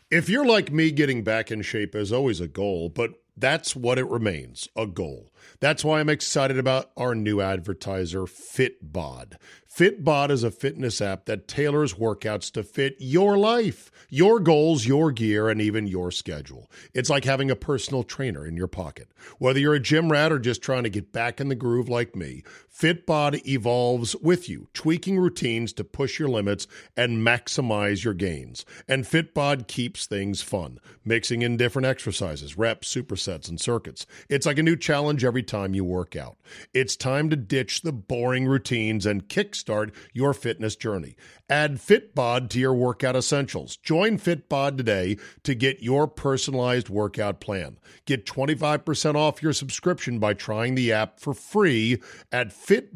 If you're like me, getting back in shape is always a goal, but that's what it remains, a goal. That's why I'm excited about our new advertiser, Fitbod. Fitbod is a fitness app that tailors workouts to fit your life, your goals, your gear, and even your schedule. It's like having a personal trainer in your pocket. Whether you're a gym rat or just trying to get back in the groove like me, Fitbod evolves with you, tweaking routines to push your limits and maximize your gains. And Fitbod keeps things fun, mixing in different exercises, reps, supersets, and circuits. It's like a new challenge every time you work out. It's time to ditch the boring routines and kickstart your fitness journey. Add Fitbod to your workout essentials. Join Fitbod today to get your personalized workout plan. Get 25% off your subscription by trying the app for free at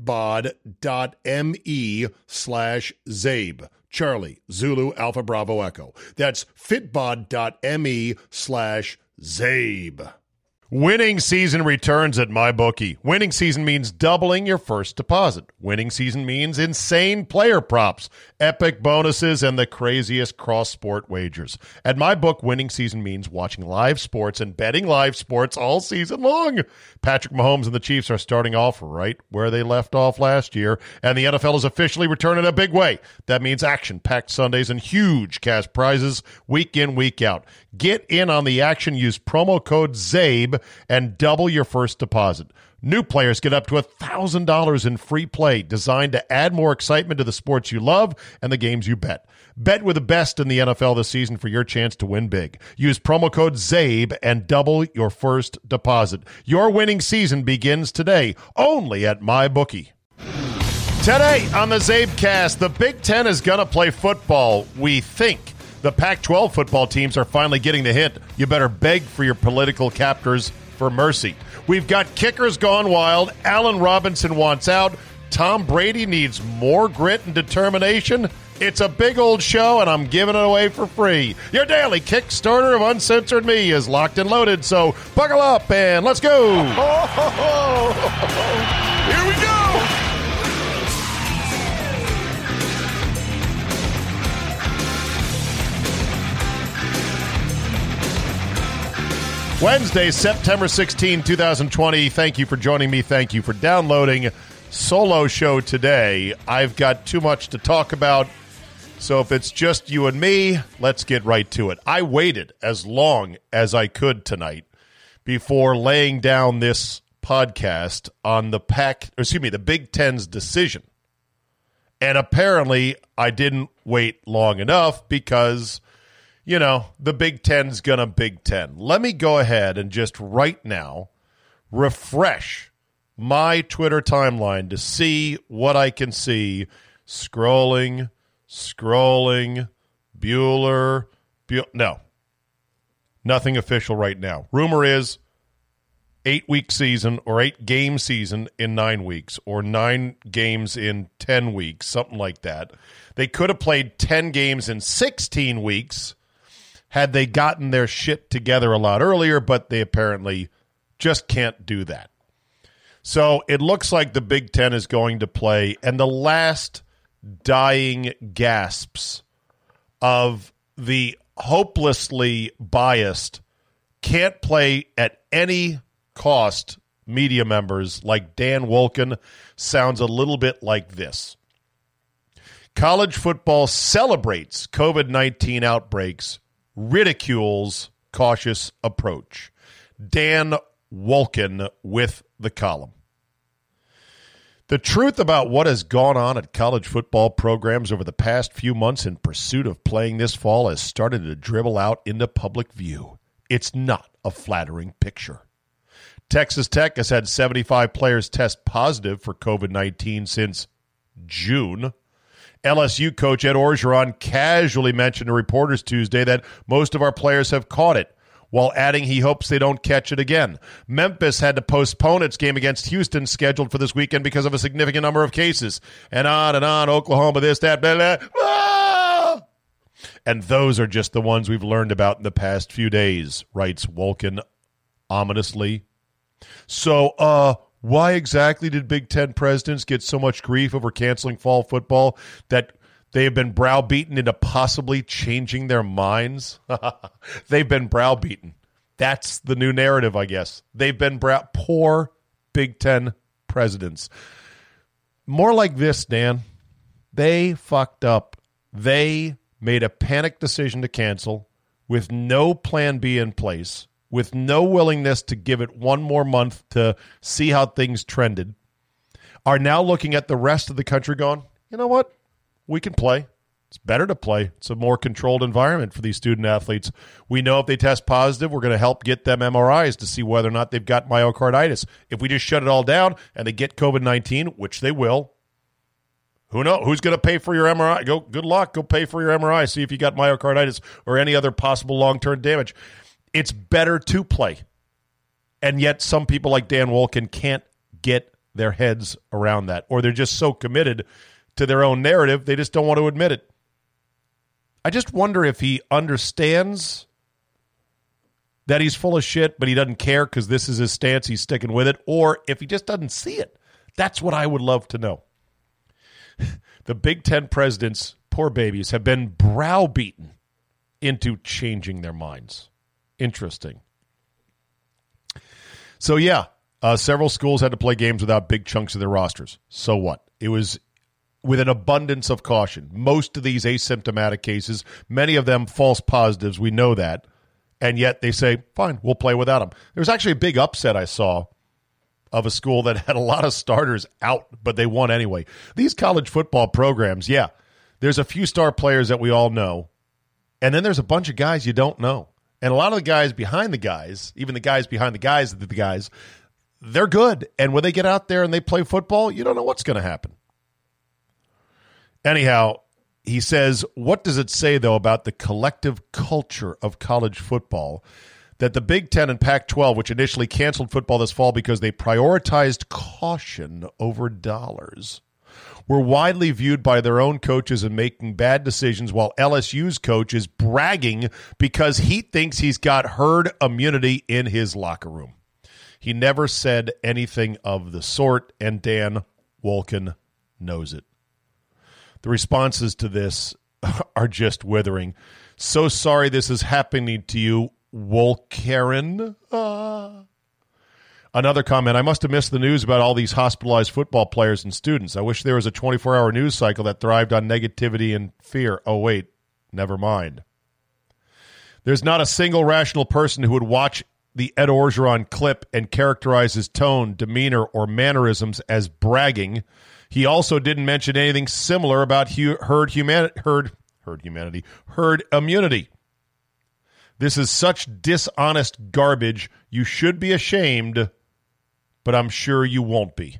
fitbod.me/Zabe. Charlie, Zulu, Alpha, Bravo, Echo. That's fitbod.me/Zabe. Winning season returns at MyBookie. Winning season means doubling your first deposit. Winning season means insane player props, epic bonuses, and the craziest cross-sport wagers. At MyBook, winning season means watching live sports and betting live sports all season long. Patrick Mahomes and the Chiefs are starting off right where they left off last year, and the NFL is officially returning in a big way. That means action-packed Sundays and huge cash prizes week in, week out. Get in on the action. Use promo code ZABE and double your first deposit. New players get up to $1,000 in free play, designed to add more excitement to the sports you love and the games you bet. Bet with the best in the NFL this season for your chance to win big. Use promo code ZABE and double your first deposit. Your winning season begins today, only at MyBookie. Today on the ZabeCast, the Big Ten is going to play football, we think. The Pac-12 football teams are finally getting the hint. You better beg for your political captors for mercy. We've got kickers gone wild. Allen Robinson wants out. Tom Brady needs more grit and determination. It's a big old show, and I'm giving it away for free. Your daily Kickstarter of Uncensored Me is locked and loaded, so buckle up and let's go. Here we go. Wednesday, September 16, 2020. Thank you for joining me. Thank you for downloading. Solo show today. I've got too much to talk about, so if it's just you and me, let's get right to it. I waited as long as I could tonight before laying down this podcast on the Big Ten's decision. And apparently I didn't wait long enough because the Big Ten's gonna Big Ten. Let me go ahead and just right now refresh my Twitter timeline to see what I can see. Scrolling, Bueller. No, nothing official right now. Rumor is 8-week season or 8-game season in 9 weeks or 9 games in 10 weeks, something like that. They could have played 10 games in 16 weeks had they gotten their shit together a lot earlier, but they apparently just can't do that. So it looks like the Big Ten is going to play, and the last dying gasps of the hopelessly biased, can't play at any cost media members like Dan Wolken sounds a little bit like this. College football celebrates COVID-19 outbreaks, ridicules cautious approach. Dan Wolken with the column. The truth about what has gone on at college football programs over the past few months in pursuit of playing this fall has started to dribble out into public view. It's not a flattering picture. Texas Tech has had 75 players test positive for COVID-19 since June. LSU coach Ed Orgeron casually mentioned to reporters Tuesday that most of our players have caught it, while adding he hopes they don't catch it again. Memphis had to postpone its game against Houston scheduled for this weekend because of a significant number of cases. And on, Oklahoma, this, that, blah, blah, blah. And those are just the ones we've learned about in the past few days, writes Wolken ominously. So, why exactly did Big Ten presidents get so much grief over canceling fall football that They have been browbeaten into possibly changing their minds. They've been browbeaten. That's the new narrative, I guess. They've been poor Big Ten presidents. More like this, Dan. They fucked up. They made a panic decision to cancel with no plan B in place, with no willingness to give it one more month to see how things trended, are now looking at the rest of the country going, you know what? We can play. It's better to play. It's a more controlled environment for these student athletes. We know if they test positive, we're going to help get them MRIs to see whether or not they've got myocarditis. If we just shut it all down and they get COVID-19, which they will, who knows? Who's going to pay for your MRI? Good luck. Go pay for your MRI. See if you got myocarditis or any other possible long-term damage. It's better to play. And yet some people like Dan Wolken can't get their heads around that, or they're just so committed to their own narrative, they just don't want to admit it. I just wonder if he understands that he's full of shit, but he doesn't care because this is his stance, he's sticking with it, or if he just doesn't see it. That's what I would love to know. The Big Ten presidents, poor babies, have been browbeaten into changing their minds. Interesting. So, yeah, several schools had to play games without big chunks of their rosters. So what? It was with an abundance of caution. Most of these asymptomatic cases, many of them false positives, we know that, and yet they say, fine, we'll play without them. There was actually a big upset I saw of a school that had a lot of starters out, but they won anyway. These college football programs, yeah, there's a few star players that we all know, and then there's a bunch of guys you don't know. And a lot of the guys behind the guys, even the guys behind the guys, they're good. And when they get out there and they play football, you don't know what's going to happen. Anyhow, he says, what does it say, though, about the collective culture of college football that the Big Ten and Pac-12, which initially canceled football this fall because they prioritized caution over dollars, were widely viewed by their own coaches and making bad decisions, while LSU's coach is bragging because he thinks he's got herd immunity in his locker room. He never said anything of the sort, and Dan Wolken knows it. The responses to this are just withering. So sorry this is happening to you, Wolkeren. Another comment, I must have missed the news about all these hospitalized football players and students. I wish there was a 24-hour news cycle that thrived on negativity and fear. Oh, wait, never mind. There's not a single rational person who would watch the Ed Orgeron clip and characterize his tone, demeanor, or mannerisms as bragging. He also didn't mention anything similar about herd immunity. This is such dishonest garbage. You should be ashamed, but I'm sure you won't be.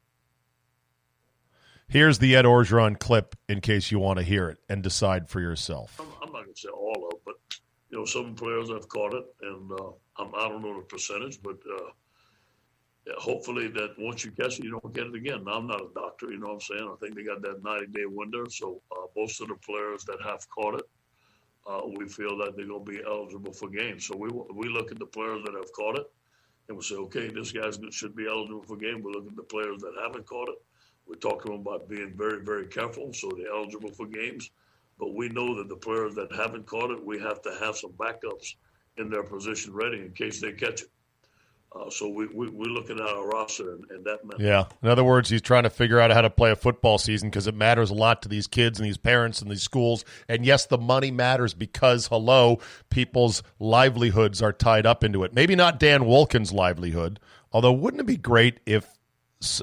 Here's the Ed Orgeron clip in case you want to hear it and decide for yourself. I'm not going to say all of it, but some players have caught it, and I don't know the percentage, but hopefully that once you catch it, you don't get it again. Now, I'm not a doctor, you know what I'm saying? I think they got that 90-day window, so most of the players that have caught it, we feel that they're going to be eligible for games. So we look at the players that have caught it, and we say, okay, this guy should be eligible for game. We look at the players that haven't caught it. We talk to them about being very, very careful so they're eligible for games. But we know that the players that haven't caught it, we have to have some backups in their position ready in case they catch it. So we're looking at our roster and that matters. Yeah. In other words, he's trying to figure out how to play a football season because it matters a lot to these kids and these parents and these schools. And yes, the money matters because, people's livelihoods are tied up into it. Maybe not Dan Wolken's livelihood, although wouldn't it be great if I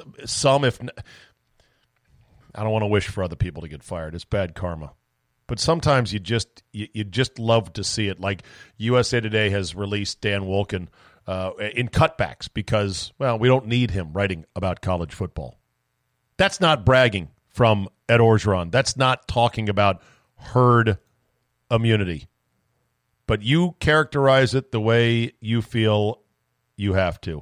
don't want to wish for other people to get fired. It's bad karma. But sometimes you just love to see it. Like USA Today has released Dan Wolken in cutbacks because, we don't need him writing about college football. That's not bragging from Ed Orgeron. That's not talking about herd immunity. But you characterize it the way you feel you have to.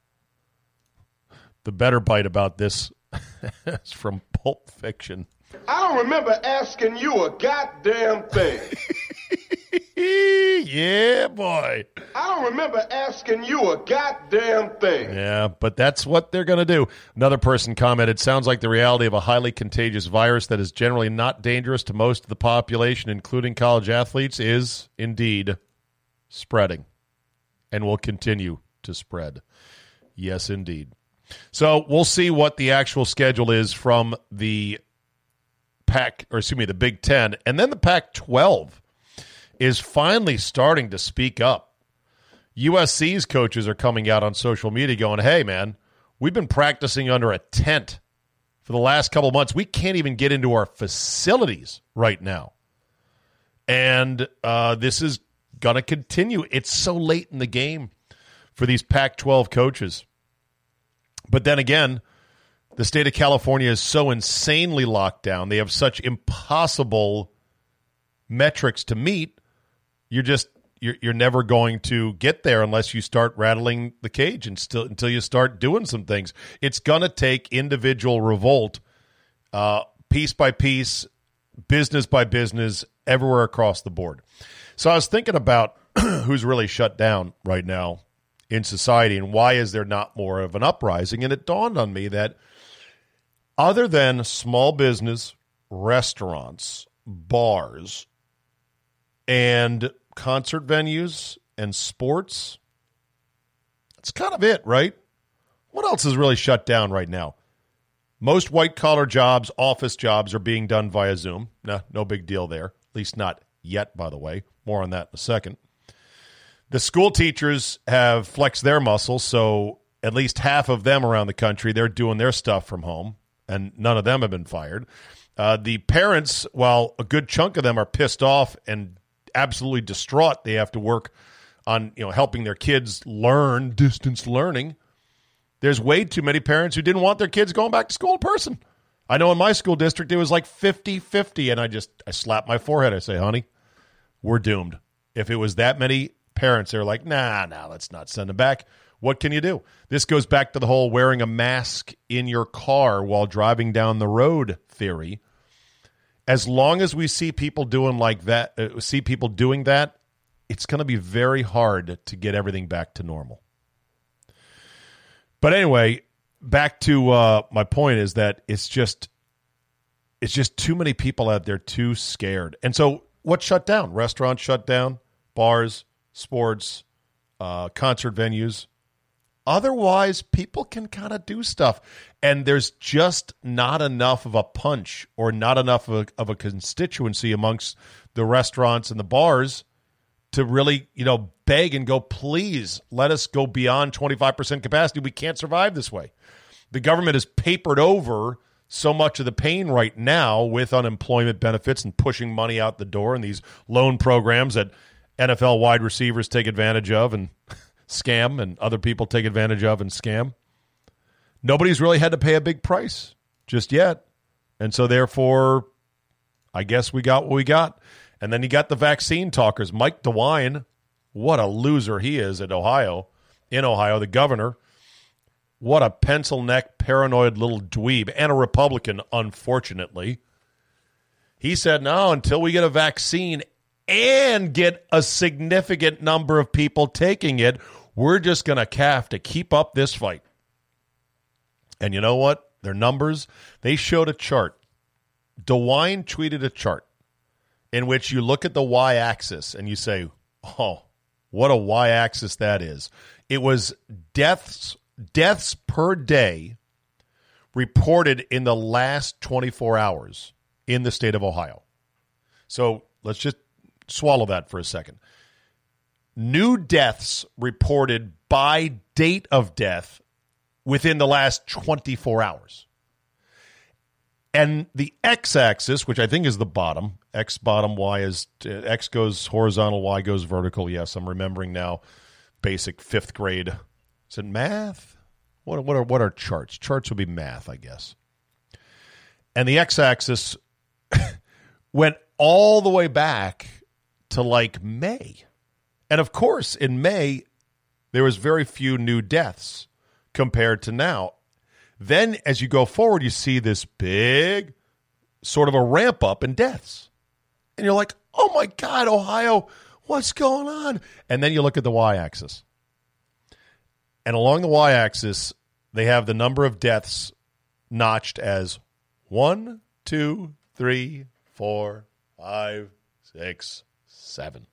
The better bite about this is from Pulp Fiction. I don't remember asking you a goddamn thing. Yeah, boy. I don't remember asking you a goddamn thing. Yeah, but that's what they're going to do. Another person commented, sounds like the reality of a highly contagious virus that is generally not dangerous to most of the population, including college athletes, is indeed spreading and will continue to spread. Yes, indeed. So we'll see what the actual schedule is from the the Big Ten. And then the Pac-12 is finally starting to speak up. USC's coaches are coming out on social media going, hey, man, we've been practicing under a tent for the last couple of months. We can't even get into our facilities right now. And this is going to continue. It's so late in the game for these Pac-12 coaches. But then again, the state of California is so insanely locked down. They have such impossible metrics to meet. You're never going to get there unless you start rattling the cage until you start doing some things. It's going to take individual revolt, piece by piece, business by business, everywhere across the board. So I was thinking about who's really shut down right now in society and why is there not more of an uprising. And it dawned on me that other than small business, restaurants, bars, and concert venues and sports, that's kind of it, right? What else is really shut down right now? Most white-collar jobs, office jobs, are being done via Zoom. No big deal there. At least not yet, by the way. More on that in a second. The school teachers have flexed their muscles, so at least half of them around the country, they're doing their stuff from home, and none of them have been fired. The parents, while a good chunk of them are pissed off and absolutely distraught, they have to work on helping their kids learn distance learning. There's way too many parents who didn't want their kids going back to school in person. I know in my school district it was like 50-50, and I slap my forehead. I say, honey, we're doomed. If it was that many parents, they're like, nah, let's not send them back. What can you do? This goes back to the whole wearing a mask in your car while driving down the road theory. As long as we see people doing that, it's going to be very hard to get everything back to normal. But anyway, back to my point is that it's just too many people out there too scared. And so what shut down? Restaurants shut down, bars, sports, concert venues. Otherwise, people can kind of do stuff. And there's just not enough of a punch or not enough of a constituency amongst the restaurants and the bars to really, beg and go, please let us go beyond 25% capacity. We can't survive this way. The government has papered over so much of the pain right now with unemployment benefits and pushing money out the door and these loan programs that NFL wide receivers take advantage of and scam, and other people take advantage of and scam. Nobody's really had to pay a big price just yet. And so therefore, I guess we got what we got. And then you got the vaccine talkers. Mike DeWine, what a loser he is in Ohio, the governor. What a pencil-neck, paranoid little dweeb, and a Republican, unfortunately. He said, no, until we get a vaccine and get a significant number of people taking it, we're just going to have to keep up this fight. And you know what? Their numbers, they showed a chart. DeWine tweeted a chart in which you look at the y-axis and you say, oh, what a y-axis that is. It was deaths per day reported in the last 24 hours in the state of Ohio. So let's just swallow that for a second. New deaths reported by date of death within the last 24 hours. And the x-axis, which I think is the bottom, x bottom, y is x goes horizontal, y goes vertical. Yes, I'm remembering now. Basic fifth grade. Is it math? What are charts? Charts would be math, I guess. And the x-axis went all the way back to like May. And of course, in May, there was very few new deaths compared to now. Then as you go forward, you see this big sort of a ramp up in deaths. And you're like, oh my God, Ohio, What's going on? And then you look at the y-axis. And along the y-axis, they have the number of deaths notched as 1, 2, 3, 4, 5, 6, 7.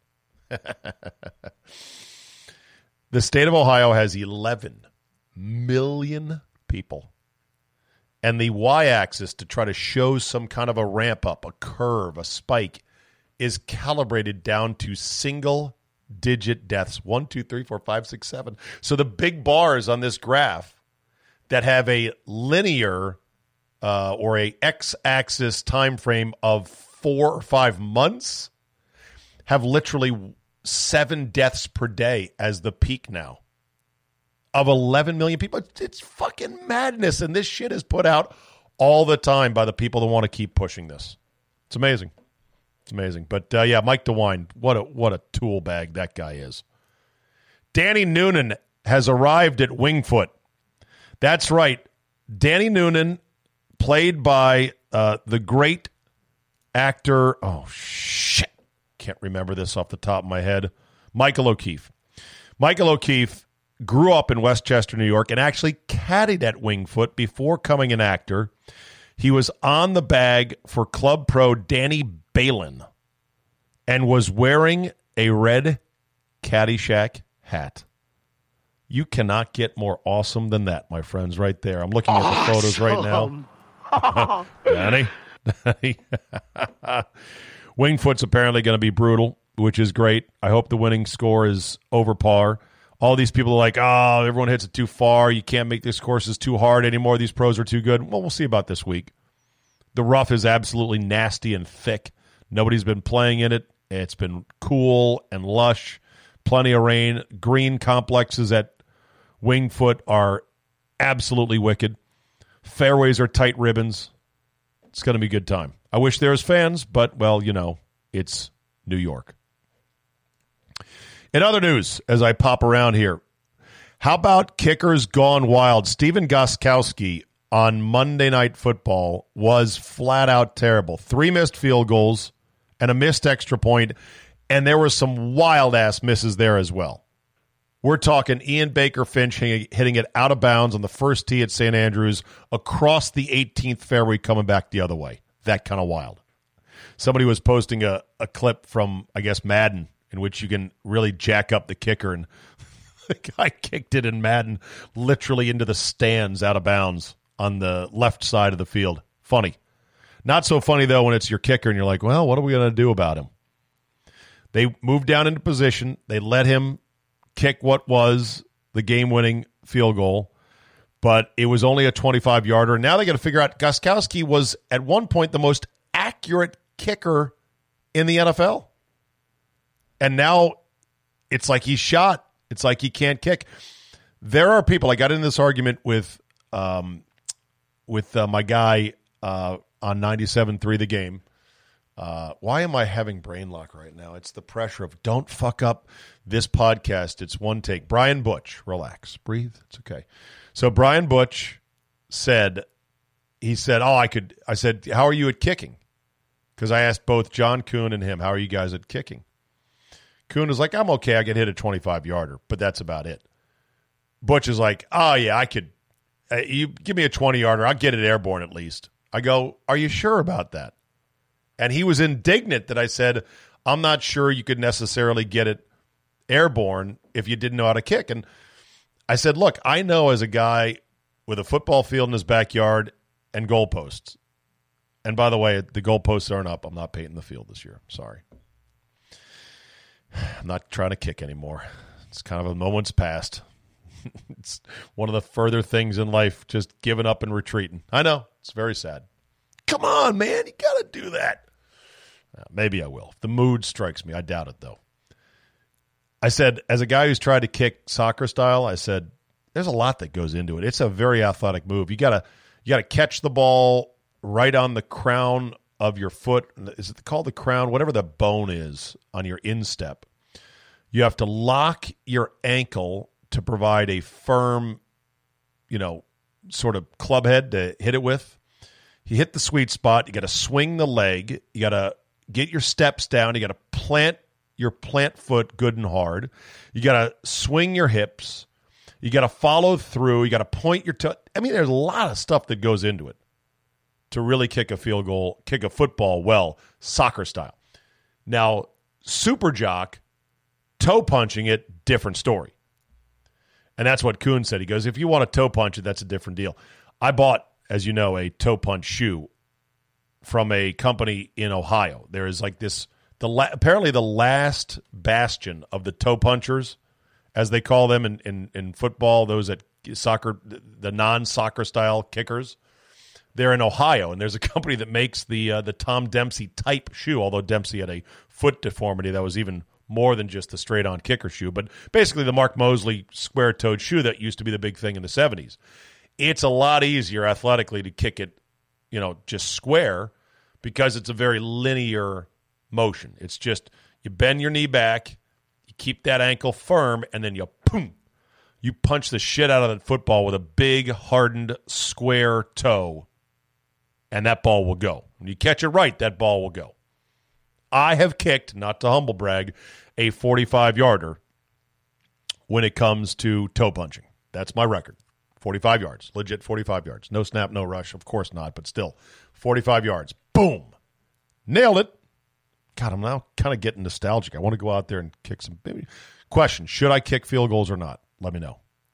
The state of Ohio has 11 million people. And the y-axis, to try to show some kind of a ramp up, a curve, a spike, is calibrated down to single-digit deaths. 1, 2, 3, 4, 5, 6, 7. So the big bars on this graph that have a linear or a x-axis time frame of 4 or 5 months have literally 7 deaths per day as the peak now of 11 million people. It's fucking madness, and this shit is put out all the time by the people that want to keep pushing this. It's amazing. It's amazing. But, yeah, Mike DeWine, what a tool bag that guy is. Danny Noonan has arrived at Wingfoot. That's right. Danny Noonan, played by the great actor, oh, shit, can't remember this off the top of my head, Michael O'Keefe. Michael O'Keefe grew up in Westchester, New York, and actually caddied at Wingfoot before becoming an actor. He was on the bag for club pro Danny Balin and was wearing a red Caddyshack hat. You cannot get more awesome than that, my friends, right there. I'm looking at the photos right now. Danny. Wingfoot's apparently going to be brutal, which is great. I hope the winning score is over par. All these people are like, oh, everyone hits it too far. You can't make these courses too hard anymore. These pros are too good. Well, we'll see about this week. The rough is absolutely nasty and thick. Nobody's been playing in it. It's been cool and lush. Plenty of rain. Green complexes at Wingfoot are absolutely wicked. Fairways are tight ribbons. It's going to be a good time. I wish there was fans, but, well, you know, it's New York. In other news, as I pop around here, how about kickers gone wild? Steven Gostkowski on Monday Night Football was flat out terrible. 3 missed field goals and a missed extra point, and there were some wild-ass misses there as well. We're talking Ian Baker Finch hitting it out of bounds on the first tee at St. Andrews across the 18th fairway coming back the other way. That kind of wild. Somebody was posting a clip from, I guess, Madden, in which you can really jack up the kicker, and the guy kicked it in Madden literally into the stands out of bounds on the left side of the field. Funny. Not so funny, though, when it's your kicker and you're like, well, what are we going to do about him? They moved down into position. They let him kick what was the game-winning field goal, but it was only a 25-yarder. Now they got to figure out Gostkowski was at one point the most accurate kicker in the NFL. And now it's like he's shot. It's like he can't kick. There are people. I got in this argument with my guy on 97.3 The Game. Why am I having brain lock right now? It's the pressure of don't fuck up this podcast. It's one take. Brian Butch, relax, breathe. It's okay. So Brian Butch said, I said, how are you at kicking? Because I asked both John Kuhn and him, how are you guys at kicking? Kuhn was like, I'm okay. I can hit a 25-yarder, but that's about it. Butch is like, oh, yeah, I could. You give me a 20-yarder. I'll get it airborne at least. I go, are you sure about that? And he was indignant that I said, I'm not sure you could necessarily get it airborne if you didn't know how to kick. And I said, look, I know as a guy with a football field in his backyard and goalposts. And by the way, the goalposts aren't up. I'm not painting the field this year. Sorry. I'm not trying to kick anymore. It's kind of a moment's past. It's one of the further things in life, just giving up and retreating. I know. It's very sad. Come on, man. You got to do that. Maybe I will. If the mood strikes me. I doubt it, though. I said, as a guy who's tried to kick soccer style, I said, there's a lot that goes into it. It's a very athletic move. You gotta catch the ball right on the crown of your foot. Is it called the crown? Whatever the bone is on your instep. You have to lock your ankle to provide a firm, sort of club head to hit it with. You hit the sweet spot. You got to swing the leg. You got to get your steps down. You got to plant your plant foot good and hard. You got to swing your hips. You got to follow through. You got to point your toe. I mean, there's a lot of stuff that goes into it to really kick a field goal, kick a football well, soccer style. Now, Super Jock, toe punching it, different story. And that's what Kuhn said. He goes, if you want to toe punch it, that's a different deal. I bought, as you know, a toe punch shoe from a company in Ohio. There is like this, apparently the last bastion of the toe punchers, as they call them in football, those at soccer, the non-soccer style kickers. They're in Ohio, and there's a company that makes the Tom Dempsey type shoe, although Dempsey had a foot deformity that was even more than just the straight-on kicker shoe. But basically the Mark Mosley square-toed shoe that used to be the big thing in the 70s. It's a lot easier athletically to kick it, just square because it's a very linear motion. It's just you bend your knee back, you keep that ankle firm, and then you punch the shit out of that football with a big, hardened, square toe, and that ball will go. When you catch it right, that ball will go. I have kicked, not to humble brag, a 45-yarder when it comes to toe punching. That's my record. 45 yards. Legit 45 yards. No snap, no rush. Of course not, but still. 45 yards. Boom. Nailed it. God, I'm now kind of getting nostalgic. I want to go out there and kick some. Maybe. Question, should I kick field goals or not? Let me know.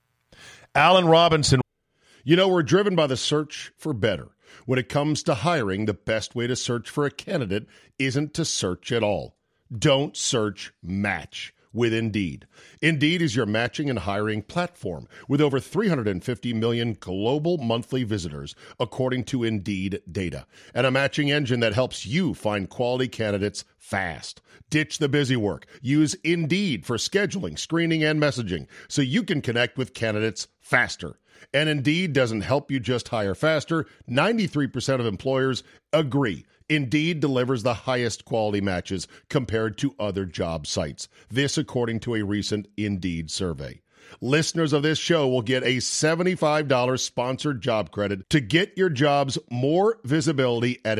Allen Robinson. We're driven by the search for better. When it comes to hiring, the best way to search for a candidate isn't to search at all. Don't search, match with Indeed. Indeed is your matching and hiring platform with over 350 million global monthly visitors, according to Indeed data, and a matching engine that helps you find quality candidates fast. Ditch the busy work. Use Indeed for scheduling, screening, and messaging so you can connect with candidates faster. And Indeed doesn't help you just hire faster. 93% of employers agree. Indeed delivers the highest quality matches compared to other job sites. This according to a recent Indeed survey. Listeners of this show will get a $75 sponsored job credit to get your jobs more visibility at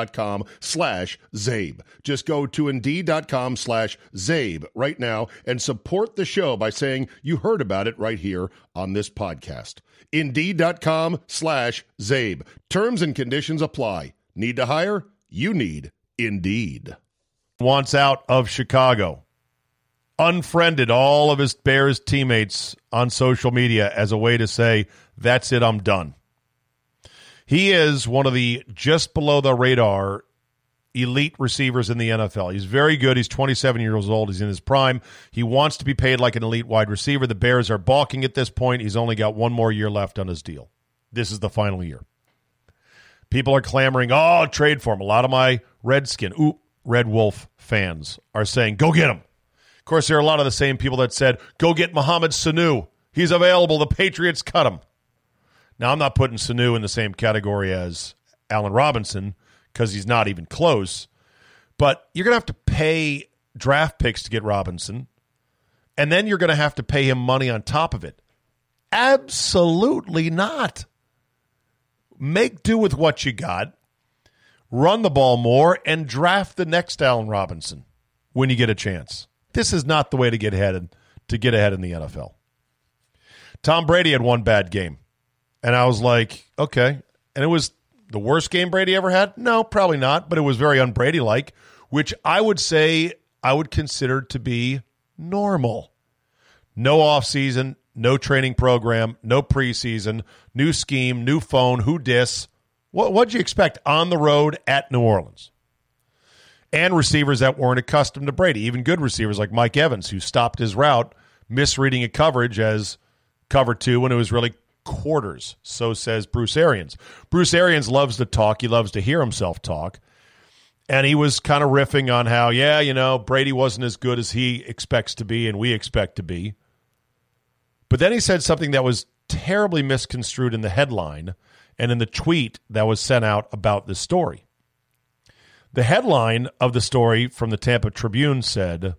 Indeed.com/Zabe. Just go to Indeed.com/Zabe right now and support the show by saying you heard about it right here on this podcast. Indeed.com/Zabe. Terms and conditions apply. Need to hire? You need Indeed. Wants out of Chicago. Unfriended all of his Bears teammates on social media as a way to say, that's it, I'm done. He is one of the just below the radar elite receivers in the NFL. He's very good. He's 27 years old. He's in his prime. He wants to be paid like an elite wide receiver. The Bears are balking at this point. He's only got one more year left on his deal. This is the final year. People are clamoring, trade for him. A lot of my Red Wolf fans are saying, go get him. Of course, there are a lot of the same people that said, go get Mohamed Sanu. He's available. The Patriots cut him. Now, I'm not putting Sanu in the same category as Allen Robinson because he's not even close. But you're going to have to pay draft picks to get Robinson, and then you're going to have to pay him money on top of it. Absolutely not. Make do with what you got, run the ball more, and draft the next Allen Robinson when you get a chance. This is not the way to get ahead in the NFL. Tom Brady had one bad game, and I was like, okay. And it was the worst game Brady ever had? No, probably not, but it was very un-Brady-like, which I would say I would consider to be normal. No offseason, no training program, no preseason, new scheme, new phone, who dis. What'd you expect on the road at New Orleans? And receivers that weren't accustomed to Brady, even good receivers like Mike Evans, who stopped his route, misreading a coverage as cover two when it was really quarters. So says Bruce Arians. Bruce Arians loves to talk. He loves to hear himself talk. And he was kind of riffing on how, Brady wasn't as good as he expects to be and we expect to be. But then he said something that was terribly misconstrued in the headline and in the tweet that was sent out about this story. The headline of the story from the Tampa Tribune said,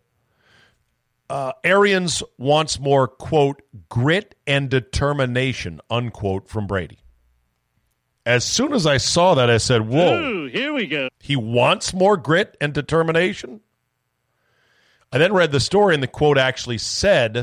Arians wants more, quote, grit and determination, unquote, from Brady. As soon as I saw that, I said, whoa. Ooh, here we go. He wants more grit and determination? I then read the story, and the quote actually said,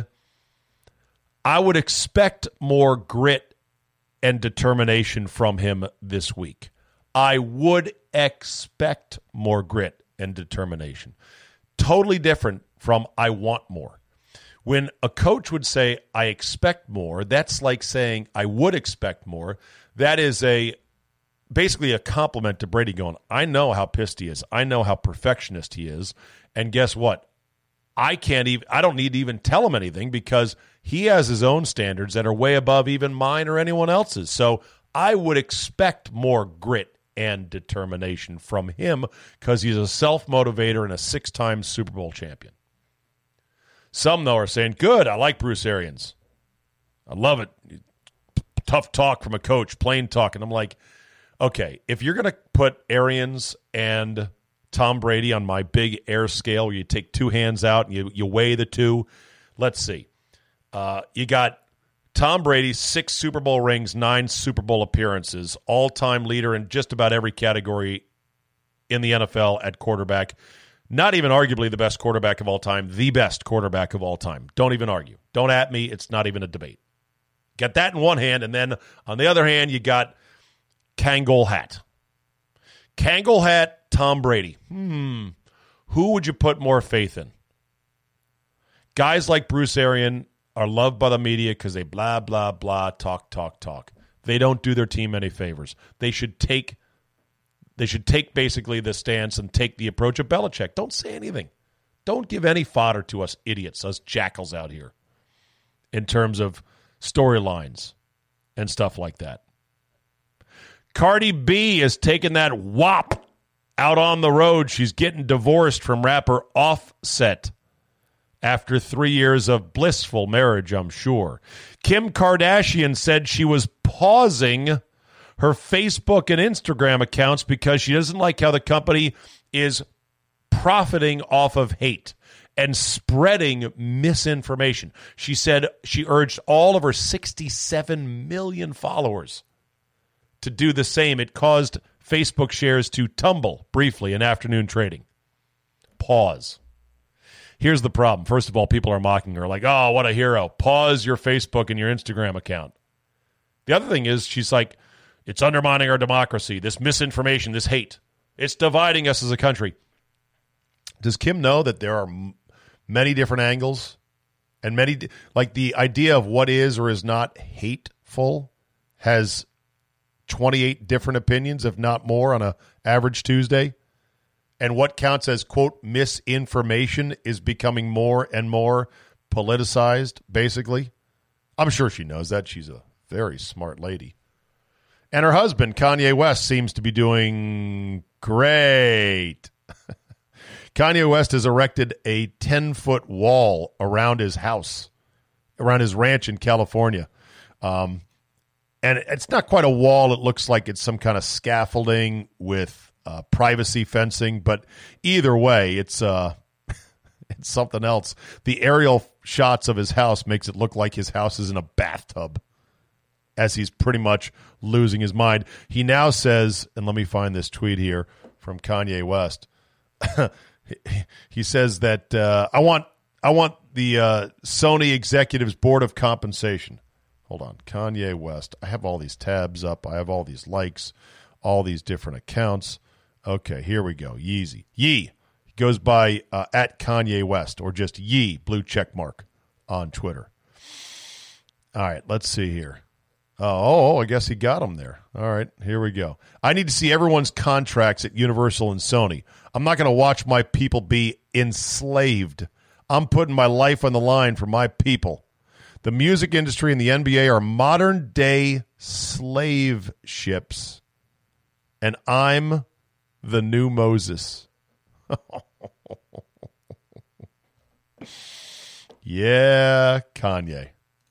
I would expect more grit and determination from him this week. I would expect more grit and determination. Totally different from I want more. When a coach would say, I expect more, that's like saying, I would expect more. That is basically a compliment to Brady going, I know how pissed he is. I know how perfectionist he is. And guess what? I don't need to even tell him anything because he has his own standards that are way above even mine or anyone else's. So I would expect more grit and determination from him because he's a self-motivator and a 6-time Super Bowl champion. Some, though, are saying, good, I like Bruce Arians. I love it. Tough talk from a coach, plain talk. And I'm like, okay, if you're going to put Arians and Tom Brady on my big air scale where you take two hands out and you weigh the two, let's see. You got Tom Brady, 6 Super Bowl rings, 9 Super Bowl appearances, all-time leader in just about every category in the NFL at quarterback. Not even arguably the best quarterback of all time, the best quarterback of all time. Don't even argue. Don't at me. It's not even a debate. Got that in one hand, and then on the other hand, you got Kangol Hat. Kangol Hat, Tom Brady. Who would you put more faith in? Guys like Bruce Arians are loved by the media because they blah, blah, blah, talk. They don't do their team any favors. They should take basically the stance and take the approach of Belichick. Don't say anything. Don't give any fodder to us idiots, us jackals out here, in terms of storylines and stuff like that. Cardi B is taking that wop out on the road. She's getting divorced from rapper Offset after 3 years of blissful marriage, I'm sure. Kim Kardashian said she was pausing her Facebook and Instagram accounts because she doesn't like how the company is profiting off of hate and spreading misinformation. She said she urged all of her 67 million followers to do the same. It caused Facebook shares to tumble briefly in afternoon trading. Pause. Here's the problem. First of all, people are mocking her like, oh, what a hero. Pause your Facebook and your Instagram account. The other thing is she's like, it's undermining our democracy, this misinformation, this hate. It's dividing us as a country. Does Kim know that there are many different angles and like the idea of what is or is not hateful has 28 different opinions, if not more, on a average Tuesday? And what counts as, quote, misinformation is becoming more and more politicized, basically. I'm sure she knows that. She's a very smart lady. And her husband, Kanye West, seems to be doing great. Kanye West has erected a 10-foot wall around his house, around his ranch in California. And it's not quite a wall. It looks like it's some kind of scaffolding with privacy fencing. But either way, it's it's something else. The aerial shots of his house makes it look like his house is in a bathtub, as he's pretty much losing his mind. He now says, and let me find this tweet here from Kanye West. He says that I want the Sony Executives Board of Compensation. Hold on, Kanye West. I have all these tabs up. I have all these likes, all these different accounts. Okay, here we go. Yeezy. Yee. He goes by at Kanye West or just Yee, blue check mark on Twitter. All right, let's see here. Oh, I guess he got him there. All right, here we go. I need to see everyone's contracts at Universal and Sony. I'm not going to watch my people be enslaved. I'm putting my life on the line for my people. The music industry and the NBA are modern-day slave ships, and I'm the new Moses. Yeah, Kanye.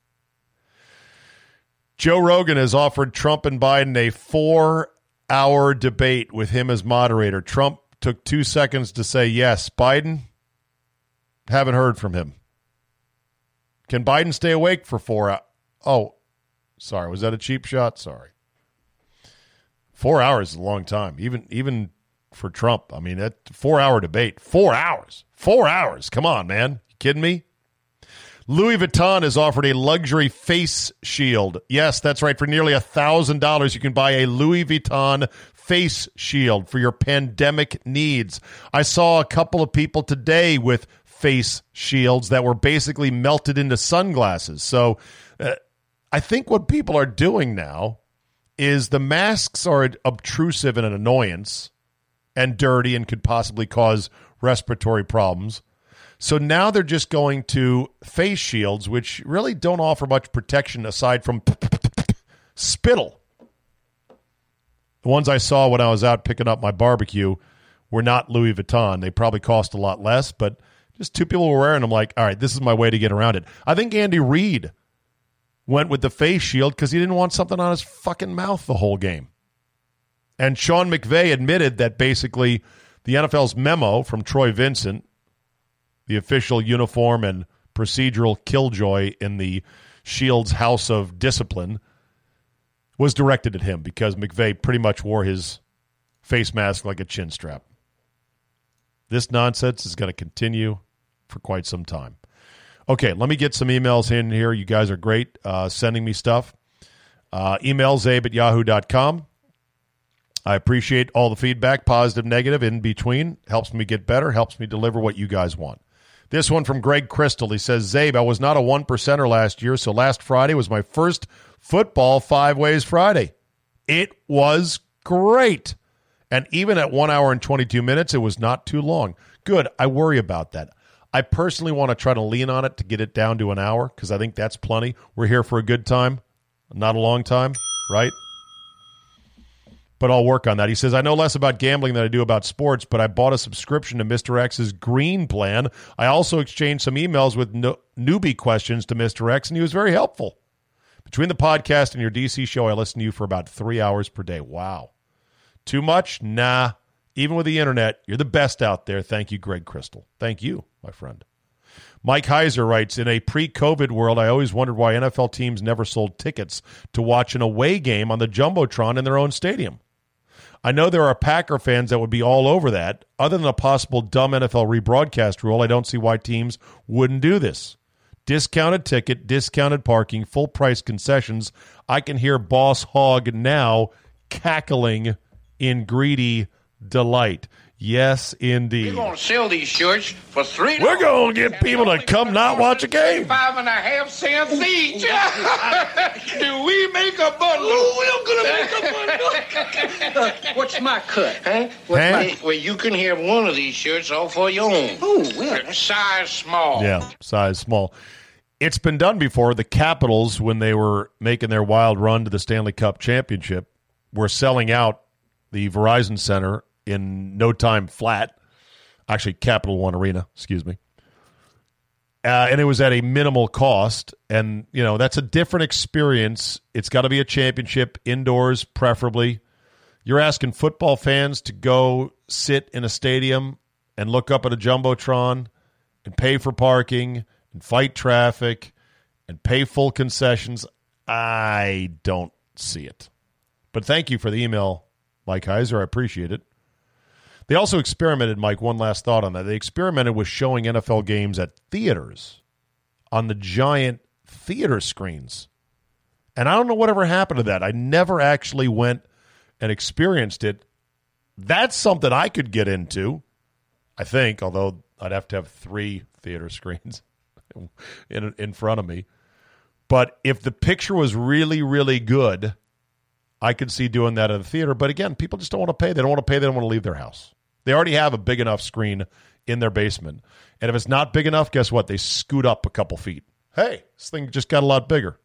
Joe Rogan has offered Trump and Biden a 4-hour debate with him as moderator. Trump took 2 seconds to say yes. Biden, haven't heard from him. Can Biden stay awake for 4 hours? Oh, sorry. Was that a cheap shot? Sorry. 4 hours is a long time. Even for Trump. I mean, that 4-hour debate. 4 hours. 4 hours. Come on, man. You kidding me? Louis Vuitton has offered a luxury face shield. Yes, that's right. For nearly $1,000, you can buy a Louis Vuitton face shield for your pandemic needs. I saw a couple of people today with face shields that were basically melted into sunglasses. So I think what people are doing now is the masks are obtrusive and an annoyance and dirty and could possibly cause respiratory problems. So now they're just going to face shields, which really don't offer much protection aside from spittle. The ones I saw when I was out picking up my barbecue were not Louis Vuitton. They probably cost a lot less, but just two people were wearing them like, all right, this is my way to get around it. I think Andy Reid went with the face shield because he didn't want something on his fucking mouth the whole game. And Sean McVay admitted that basically the NFL's memo from Troy Vincent, the official uniform and procedural killjoy in the Shield's House of Discipline, was directed at him because McVay pretty much wore his face mask like a chin strap. This nonsense is going to continue for quite some time. Okay, let me get some emails in here. You guys are great sending me stuff. Email zabe@yahoo.com. I appreciate all the feedback, positive, negative, in between. Helps me get better, helps me deliver what you guys want. This one from Greg Crystal. He says, Zabe, I was not a 1%er last year, so last Friday was my first football 5 Ways Friday. It was great. And even at 1 hour and 22 minutes, it was not too long. Good. I worry about that. I personally want to try to lean on it to get it down to an hour because I think that's plenty. We're here for a good time, not a long time, right? But I'll work on that. He says, I know less about gambling than I do about sports, but I bought a subscription to Mr. X's Green Plan. I also exchanged some emails with newbie questions to Mr. X, and he was very helpful. Between the podcast and your DC show, I listen to you for about 3 hours per day. Wow. Too much? Nah. Even with the internet, you're the best out there. Thank you, Greg Crystal. Thank you, my friend. Mike Heiser writes, in a pre-COVID world, I always wondered why NFL teams never sold tickets to watch an away game on the Jumbotron in their own stadium. I know there are Packer fans that would be all over that. Other than a possible dumb NFL rebroadcast rule, I don't see why teams wouldn't do this. Discounted ticket, discounted parking, full-price concessions. I can hear Boss Hogg now cackling in greedy delight. Yes, indeed. We're going to sell these shirts for $3. We're going to get people to come not watch a game. 5.5 cents each. Do we make a bundle? We're going to make a bundle. What's my cut? Huh? Well, you can have one of these shirts all for your own. Oh, well. Size small. Yeah, size small. It's been done before. The Capitals, when they were making their wild run to the Stanley Cup Championship, were selling out the Verizon Center in no time flat. Actually, Capital One Arena, excuse me. And it was at a minimal cost. And, you know, that's a different experience. It's got to be a championship, indoors preferably. You're asking football fans to go sit in a stadium and look up at a Jumbotron and pay for parking and fight traffic and pay full concessions. I don't see it. But thank you for the email, Mike Heiser. I appreciate it. They also experimented, Mike, one last thought on that. They experimented with showing NFL games at theaters on the giant theater screens. And I don't know whatever happened to that. I never actually went and experienced it. That's something I could get into, I think, although I'd have to have 3 theater screens in front of me. But if the picture was really, really good, I could see doing that at a theater. But again, people just don't want to pay. They don't want to pay. They don't want to leave their house. They already have a big enough screen in their basement. And if it's not big enough, guess what? They scoot up a couple feet. Hey, this thing just got a lot bigger.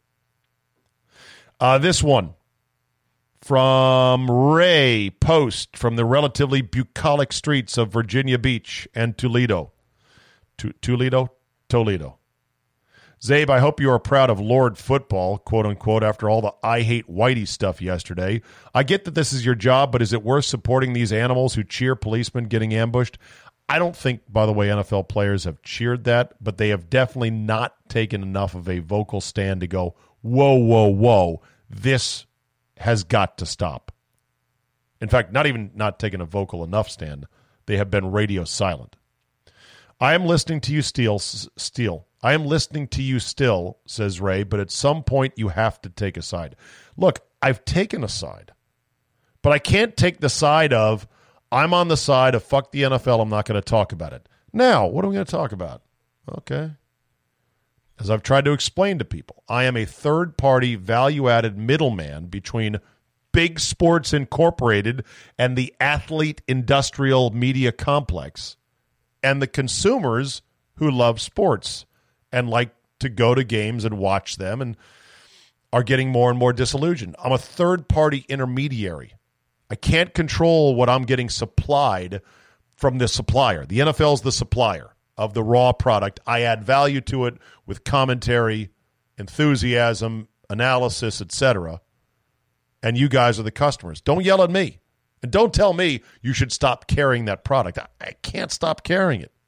This one from Ray Post from the relatively bucolic streets of Virginia Beach and Toledo. Toledo? Zabe, I hope you are proud of Lord Football, quote unquote, after all the I hate Whitey stuff yesterday. I get that this is your job, but is it worth supporting these animals who cheer policemen getting ambushed? I don't think, by the way, NFL players have cheered that, but they have definitely not taken enough of a vocal stand to go, whoa, whoa, whoa, this has got to stop. In fact, not taking a vocal enough stand. They have been radio silent. I am listening to you, Steele. I am listening to you still, says Ray, but at some point you have to take a side. Look, I've taken a side, but I can't take the side of, I'm on the side of fuck the NFL, I'm not going to talk about it. Now, what are we going to talk about? Okay. As I've tried to explain to people, I am a third-party value-added middleman between Big Sports Incorporated and the athlete industrial media complex and the consumers who love sports and like to go to games and watch them and are getting more and more disillusioned. I'm a third-party intermediary. I can't control what I'm getting supplied from the supplier. The NFL is the supplier of the raw product. I add value to it with commentary, enthusiasm, analysis, etc. And you guys are the customers. Don't yell at me. And don't tell me you should stop carrying that product. I can't stop carrying it.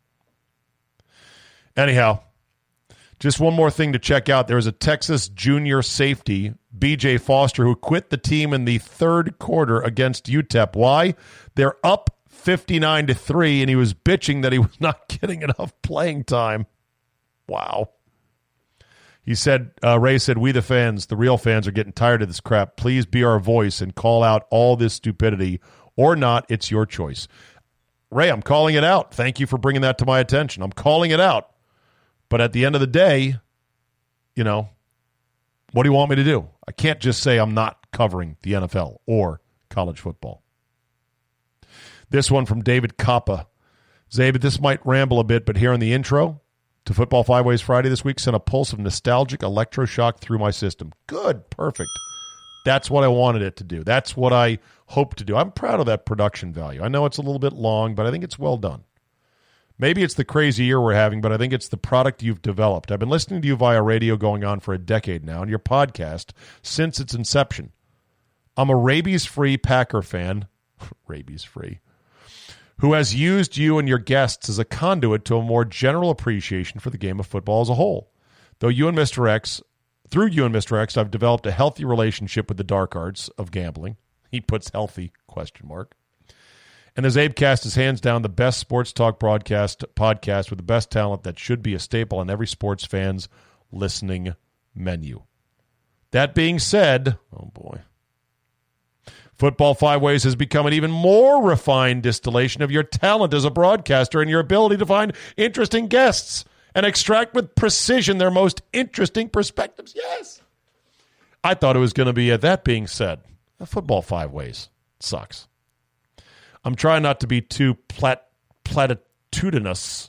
Anyhow, just one more thing to check out. There was a Texas junior safety, B.J. Foster, who quit the team in the third quarter against UTEP. Why? They're up 59-3, and he was bitching that he was not getting enough playing time. Wow. He said, Ray said, we the fans, the real fans, are getting tired of this crap. Please be our voice and call out all this stupidity or not. It's your choice. Ray, I'm calling it out. Thank you for bringing that to my attention. I'm calling it out. But at the end of the day, you know, what do you want me to do? I can't just say I'm not covering the NFL or college football. This one from David Kappa. Zabe, this might ramble a bit, but here in the intro to Football 5 Ways Friday this week sent a pulse of nostalgic electroshock through my system. Good. Perfect. That's what I wanted it to do. That's what I hope to do. I'm proud of that production value. I know it's a little bit long, but I think it's well done. Maybe it's the crazy year we're having, but I think it's the product you've developed. I've been listening to you via radio going on for a decade now, and your podcast since its inception. I'm a rabies-free Packer fan. Rabies-free. Who has used you and your guests as a conduit to a more general appreciation for the game of football as a whole. Through you and Mr. X, I've developed a healthy relationship with the dark arts of gambling. He puts healthy, question mark. And the Zabecast is hands down the best sports talk podcast with the best talent that should be a staple on every sports fan's listening menu. That being said, oh boy, Football 5 Ways has become an even more refined distillation of your talent as a broadcaster and your ability to find interesting guests and extract with precision their most interesting perspectives. Yes. I thought it was going to be, that being said, Football 5 Ways sucks. I'm trying not to be too platitudinous,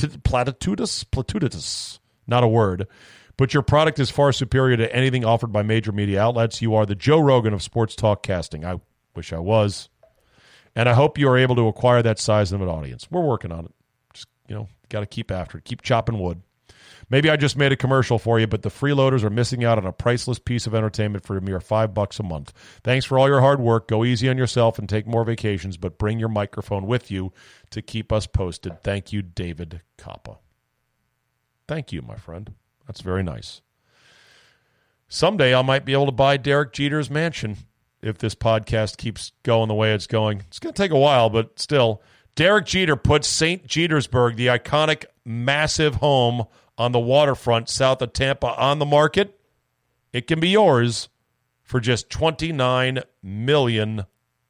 not a word, but your product is far superior to anything offered by major media outlets. You are the Joe Rogan of sports talk casting. I wish I was. And I hope you are able to acquire that size of an audience. We're working on it. Just, got to keep after it. Keep chopping wood. Maybe I just made a commercial for you, but the freeloaders are missing out on a priceless piece of entertainment for a mere $5 a month. Thanks for all your hard work. Go easy on yourself and take more vacations, but bring your microphone with you to keep us posted. Thank you, David Kappa. Thank you, my friend. That's very nice. Someday I might be able to buy Derek Jeter's mansion if this podcast keeps going the way it's going. It's going to take a while, but still. Derek Jeter puts St. Jetersburg, the iconic massive home on the waterfront south of Tampa, on the market. It can be yours for just $29 million.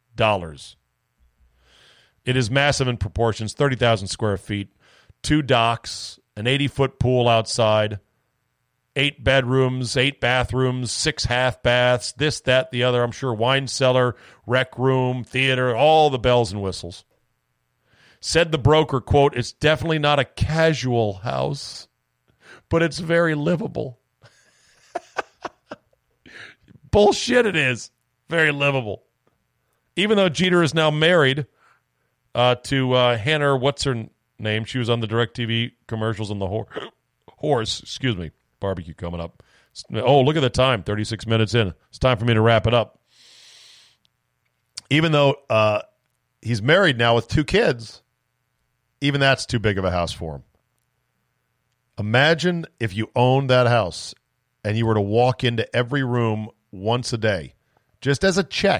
It is massive in proportions, 30,000 square feet, 2 docks, an 80-foot pool outside, 8 bedrooms, 8 bathrooms, 6 half baths, this, that, the other, I'm sure, wine cellar, rec room, theater, all the bells and whistles. Said the broker, quote, "It's definitely not a casual house, but it's very livable." Bullshit it is. Very livable. Even though Jeter is now married to Hannah, what's her name? She was on the DirecTV commercials on the horse. Barbecue coming up. Oh, look at the time. 36 minutes in. It's time for me to wrap it up. Even though he's married now with 2 kids, even that's too big of a house for him. Imagine if you owned that house and you were to walk into every room once a day, just as a check,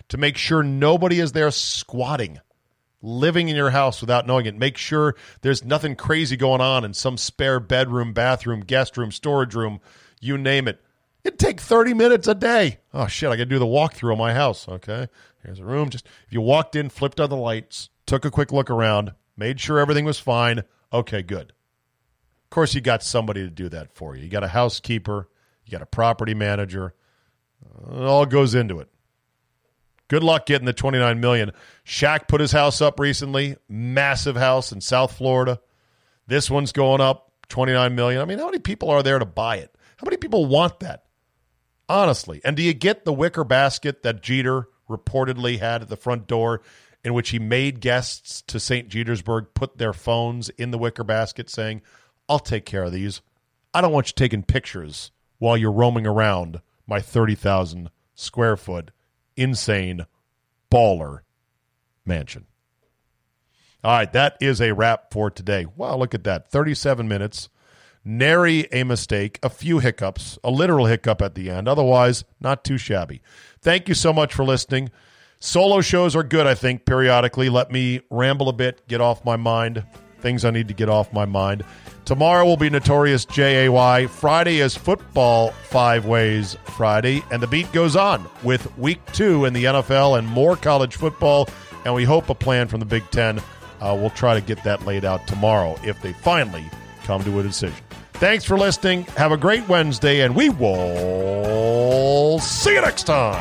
to make sure nobody is there squatting, living in your house without knowing it. Make sure there's nothing crazy going on in some spare bedroom, bathroom, guest room, storage room, you name it. It'd take 30 minutes a day. Oh, shit, I got to do the walkthrough of my house, okay? Here's a room. Just if you walked in, flipped on the lights, took a quick look around, made sure everything was fine, okay, good. Of course, you got somebody to do that for you. You got a housekeeper. You got a property manager. It all goes into it. Good luck getting the $29 million. Shaq put his house up recently. Massive house in South Florida. This one's going up $29 million. I mean, how many people are there to buy it? How many people want that? Honestly. And do you get the wicker basket that Jeter reportedly had at the front door, in which he made guests to St. Petersburg put their phones in the wicker basket saying, I'll take care of these. I don't want you taking pictures while you're roaming around my 30,000 square foot insane baller mansion. All right, that is a wrap for today. Wow, look at that. 37 minutes. Nary a mistake, a few hiccups, a literal hiccup at the end. Otherwise, not too shabby. Thank you so much for listening. Solo shows are good, I think, periodically. Let me ramble a bit, get off my mind, things I need to get off my mind. Tomorrow will be Notorious J.A.Y. Friday is Football 5 Ways Friday, and the beat goes on with Week 2 in the NFL and more college football, and we hope a plan from the Big Ten. We'll try to get that laid out tomorrow if they finally come to a decision. Thanks for listening. Have a great Wednesday, and we will see you next time.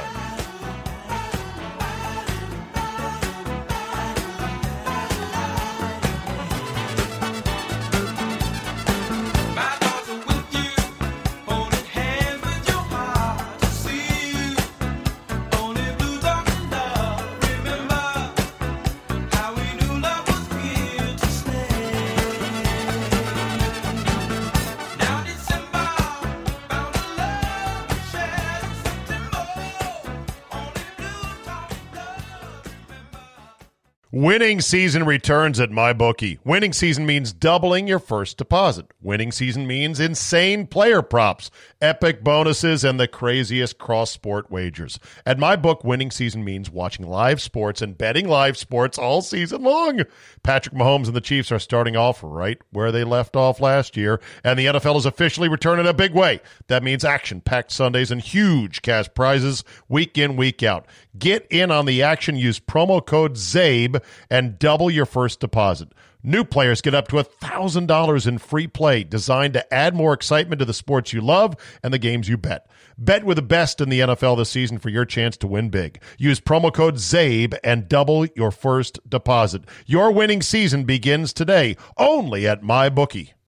Winning season returns at MyBookie. Winning season means doubling your first deposit. Winning season means insane player props, epic bonuses, and the craziest cross-sport wagers. At MyBook, winning season means watching live sports and betting live sports all season long. Patrick Mahomes and the Chiefs are starting off right where they left off last year, and the NFL is officially returning in a big way. That means action-packed Sundays and huge cash prizes week in, week out. Get in on the action. Use promo code ZABE and double your first deposit. New players get up to $1,000 in free play designed to add more excitement to the sports you love and the games you bet. Bet with the best in the NFL this season for your chance to win big. Use promo code ZABE and double your first deposit. Your winning season begins today only at MyBookie.